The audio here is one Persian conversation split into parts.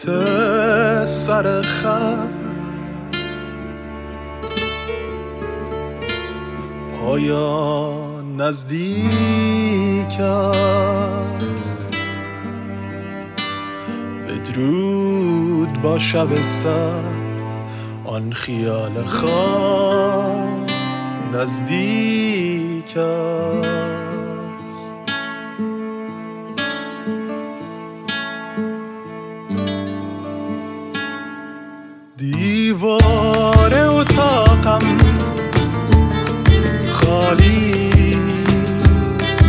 نقطه سر خط، پایان نزدیک است. بدرود با شب سرد، آن خیال خواب نزدیک است. دیوار اتاقم خالی است،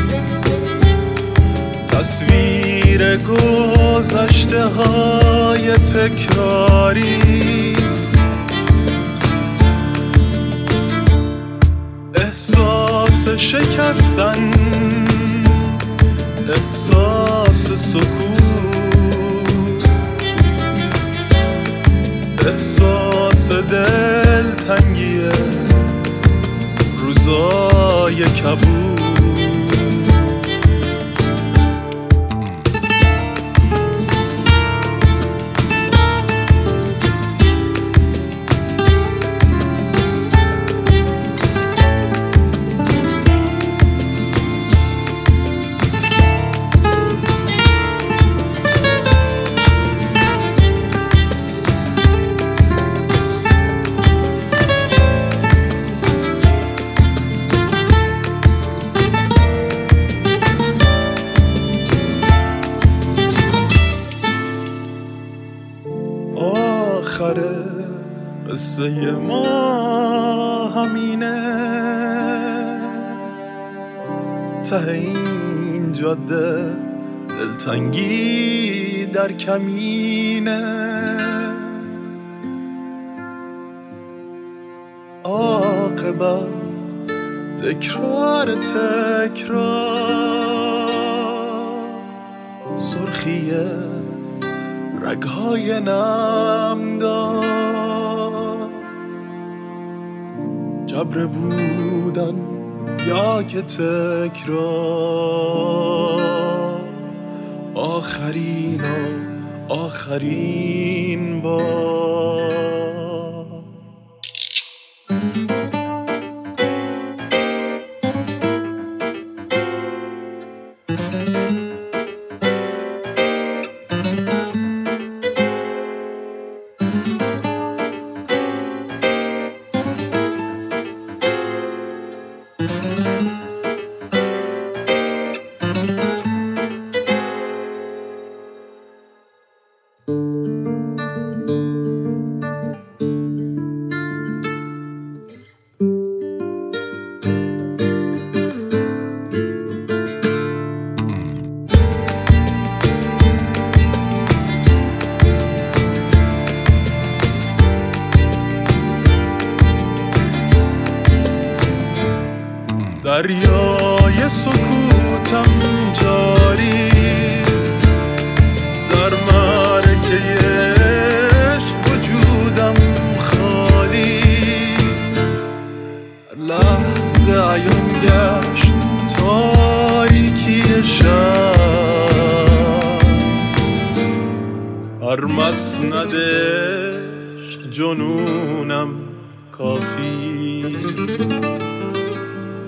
تصویر گذشته های تکراری است. احساس شکستن، احساس سکوت، احساس دلتنگی روزای کبود. آخر قصه ما همینه، ته این جاده دلتنگی در کمینه. عاقبت تکرار سرخیه رگهای نمدار، جبر بودن یا که تکرار، آخرین بار. دریای سکوتم جاریست، در مرکه عشق وجودم خالیست. لحظه عیان گشت تاریکی شب، هر مسند عشق جنونم کافیست.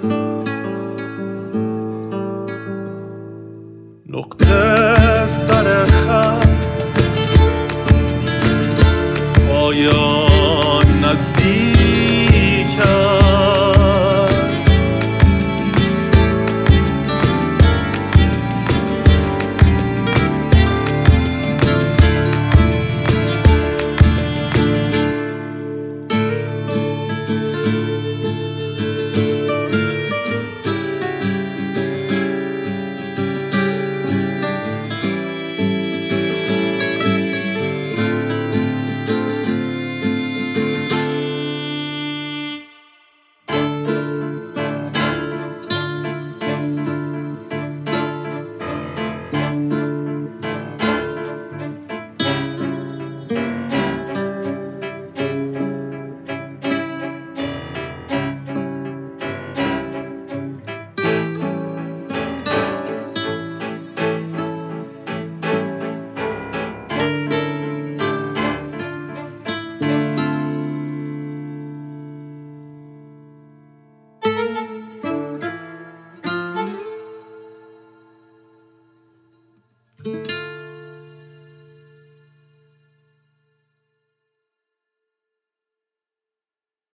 نقطه سر خط، پایان نزدیک